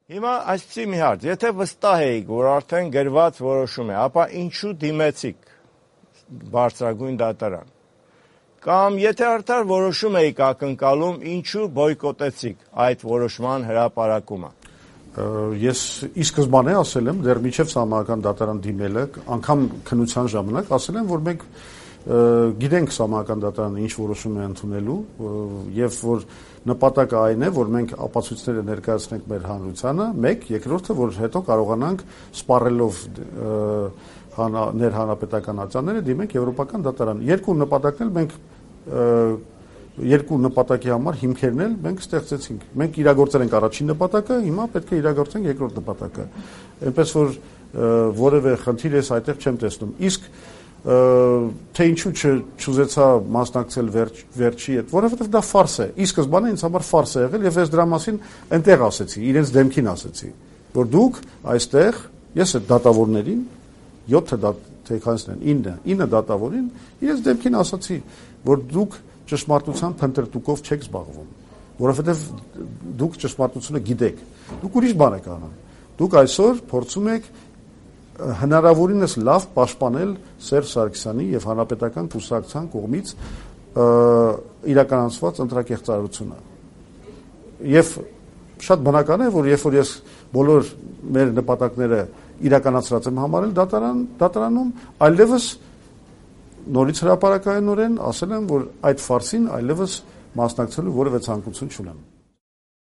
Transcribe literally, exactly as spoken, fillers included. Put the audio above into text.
Հիմա այսպեսի մի հարց, եթե վստահ էիք, որ արդեն գրված որոշում է, ապա ինչու դիմեցիք բարձրագույն դատարան։ Կամ եթե արդար որոշում էիք ակնկալում, ինչու բոյկոտեցիք այդ որոշման հրապարակումը։ Ես ի սկզբանե ասել եմ, դեռ մինչև Սահմանադրական դատարան դիմելը, անգամ քննության ժամանակ ասել եմ, որ մենք գիտենք Սահմանադրական դատարանը ինչ որոշում է ընդունելու եւ որ նպատակը այն է, որ մենք ապացույցները ներկայացնենք մեր հանրությանը, մեկ, երկրորդը, որ հետո կարողանանք սպառելով ներհանրապետական արձանները դիմենք Եվրոպական դատարան։ Երկու նպատակն էլ մենք երկու նպատակի համար հիմքերն էլ մենք ստեղծեցինք։ Մենք իրագործել ենք առաջին նպատակը, հիմա պետք է իրագործենք երկրորդ նպատակը։ Այնպես որ որևէ խնդիր ես այդտեղ չեմ տեսնում։ Իսկ թե ինչու չուզեցա մասնակցել վերջի հետ, որովհետև դա ֆարս է։ Ի սկզբանե ինձ համար ֆարս է եղել եւ ես դրա մասին այնտեղ ասեցի, իրենց դեմքին ասեցի, որ դուք այստեղ, ես այդ դատավորներին յոթ թեքանցն են, ինը դատավորին, իրենց դեմքին ասացի, որ դուք ճշմարտության փնտրտուքով չեք զբաղվում, որովհետև դուք ճշմարտությունը գիտեք։ Դուք ուրիշ բան եք անում։ Դուք այսօր փորձում եք հնարավորինս լավ պաշտպանել Սերժ Սարգսյանի եւ Հանրապետական կուսակցության կողմից իրականացված ընտրակեղծարարությունը։ Եվ շատ բնական է, որ երբ որ ես բոլոր մեր նպատակները իրականացրած եմ համարել դատարան դատարանում, այլևս նորից հրապարակայնորեն ասել եմ, որ այդ ֆարսին այլևս մասնակցելու որևէ ցանկություն չունեմ։